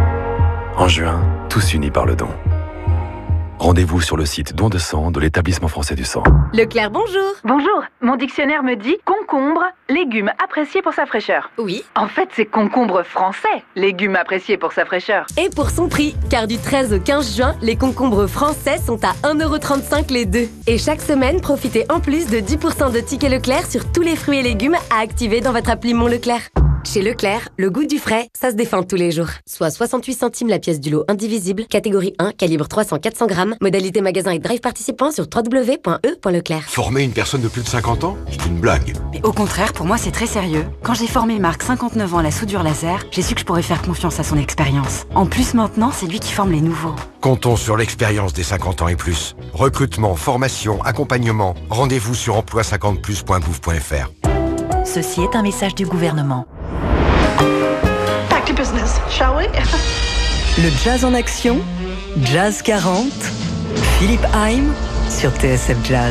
Speaker 8: En juin, tous unis par le don. Rendez-vous sur le site Don de sang de l'Établissement français du sang.
Speaker 23: Leclerc, bonjour.
Speaker 24: Bonjour, mon dictionnaire me dit concombre, légume apprécié pour sa fraîcheur.
Speaker 23: Oui.
Speaker 24: En fait, c'est concombre français, légume apprécié pour sa fraîcheur.
Speaker 23: Et pour son prix, car du treize au quinze juin, les concombres français sont à un euro trente-cinq les deux. Et chaque semaine, profitez en plus de dix pour cent de tickets Leclerc sur tous les fruits et légumes à activer dans votre appli Mon Leclerc. Chez Leclerc, le goût du frais, ça se défend tous les jours. Soit soixante-huit centimes la pièce du lot indivisible, catégorie un, calibre trois cents à quatre cents grammes, modalité magasin et drive participant sur w w w point e point leclerc.
Speaker 25: Former une personne de plus de cinquante ans, c'est une blague.
Speaker 22: Mais au contraire, pour moi, c'est très sérieux. Quand j'ai formé Marc, cinquante-neuf ans, à la soudure laser, j'ai su que je pourrais faire confiance à son expérience. En plus, maintenant, c'est lui qui forme les nouveaux.
Speaker 25: Comptons sur l'expérience des cinquante ans et plus. Recrutement, formation, accompagnement. Rendez-vous sur emploi cinquante plus point gouv point f r.
Speaker 22: Ceci est un message du gouvernement.
Speaker 24: Back to business, shall we?
Speaker 4: Le jazz en action, Jazz quarante, Philippe Haim sur T S F Jazz.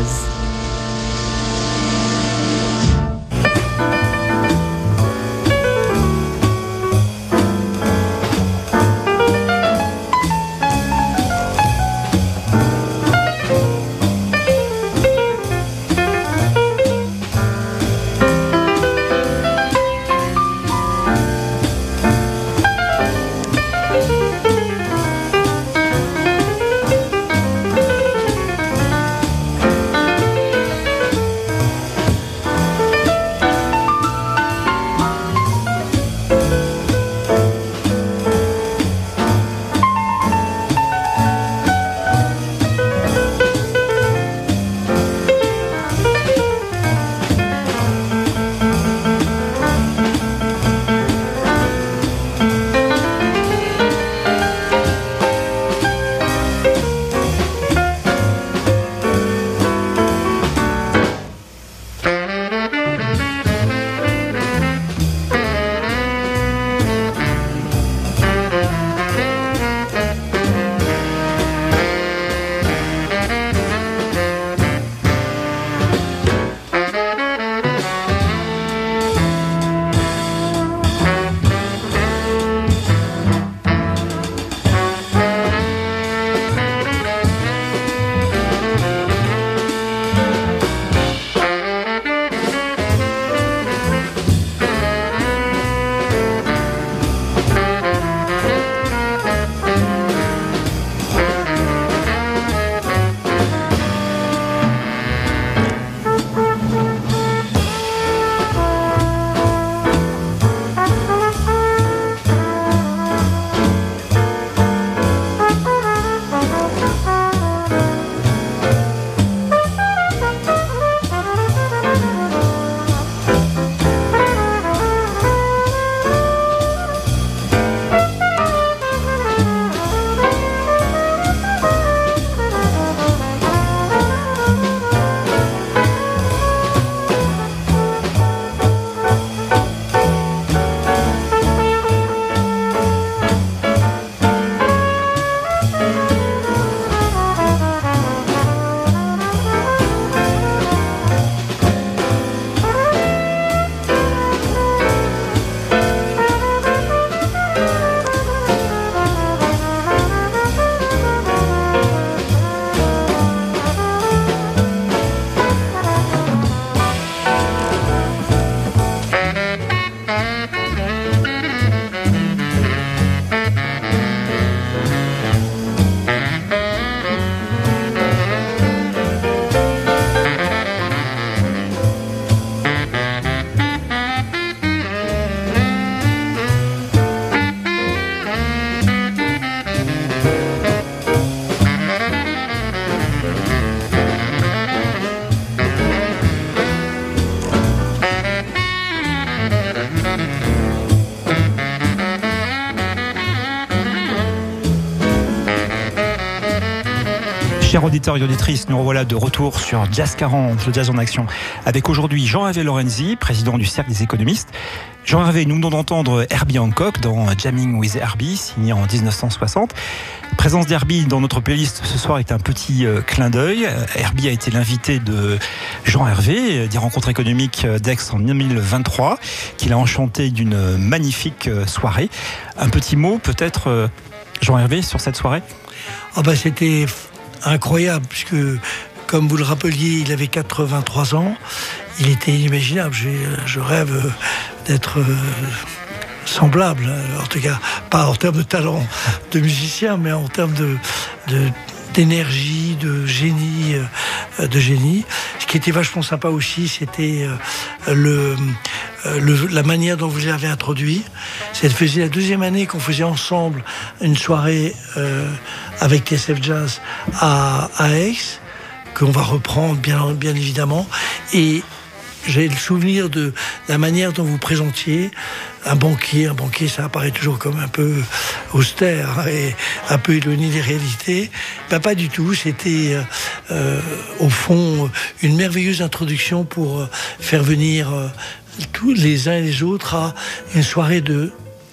Speaker 1: Chers auditeurs et auditrices, nous revoilà de retour sur Jazz quarante, le jazz en action, avec aujourd'hui Jean-Hervé Lorenzi, président du Cercle des économistes. Jean-Hervé, nous venons d'entendre Herbie Hancock dans Jamming with Herbie, signé en dix-neuf cent soixante. Présence d'Herbie dans notre playlist ce soir est un petit euh, clin d'œil. Herbie a été l'invité de Jean-Hervé, des rencontres économiques d'Aix en deux mille vingt-trois, qu'il a enchanté d'une magnifique soirée. Un petit mot peut-être, euh, Jean-Hervé, sur cette soirée ?
Speaker 2: Oh ben, c'était incroyable, puisque, comme vous le rappeliez, il avait quatre-vingt-trois ans. Il était inimaginable. Je, je rêve d'être semblable, en tout cas, pas en termes de talent de musicien, mais en termes de, de, d'énergie, de génie, de génie. Ce qui était vachement sympa aussi, c'était le, le, la manière dont vous l'avez introduit. Ça faisait la deuxième année qu'on faisait ensemble une soirée euh, avec T S F Jazz à, à Aix, qu'on va reprendre bien, bien évidemment. Et j'ai le souvenir de la manière dont vous présentiez un banquier. Un banquier, ça apparaît toujours comme un peu austère et un peu éloigné des réalités. Ben, pas du tout. C'était, euh, au fond, une merveilleuse introduction pour faire venir euh, tous les uns et les autres à une soirée de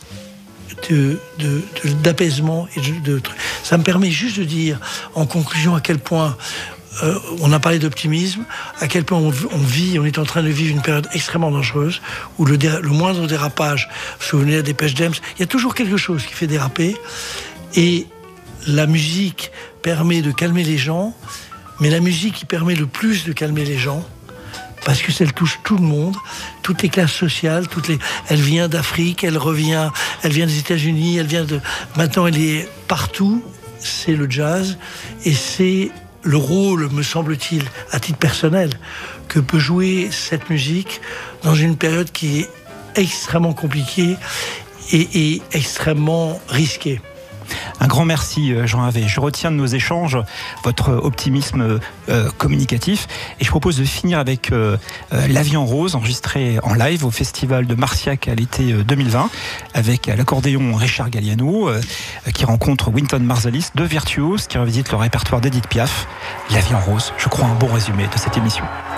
Speaker 2: De, de, de, d'apaisement et de, de, ça me permet juste de dire en conclusion à quel point euh, on a parlé d'optimisme, à quel point on, on vit, on est en train de vivre une période extrêmement dangereuse où le, déra- le moindre dérapage, souvenez des Dépêche James, il y a toujours quelque chose qui fait déraper, et la musique permet de calmer les gens, mais la musique qui permet le plus de calmer les gens, parce que ça touche tout le monde, toutes les classes sociales, toutes les. Elle vient d'Afrique, elle revient, elle vient des États-Unis, elle vient de. Maintenant, elle est partout. C'est le jazz, et c'est le rôle, me semble-t-il, à titre personnel, que peut jouer cette musique dans une période qui est extrêmement compliquée et, et extrêmement risquée.
Speaker 1: Un grand merci Jean-Hervé. Je retiens de nos échanges votre optimisme euh, communicatif, et je propose de finir avec euh, euh, La Vie en Rose, enregistré en live au festival de Marciac à l'été deux mille vingt, avec à l'accordéon Richard Galliano euh, qui rencontre Wynton Marsalis, deux virtuoses qui revisitent le répertoire d'Edith Piaf. La Vie en Rose, je crois un bon résumé de cette émission.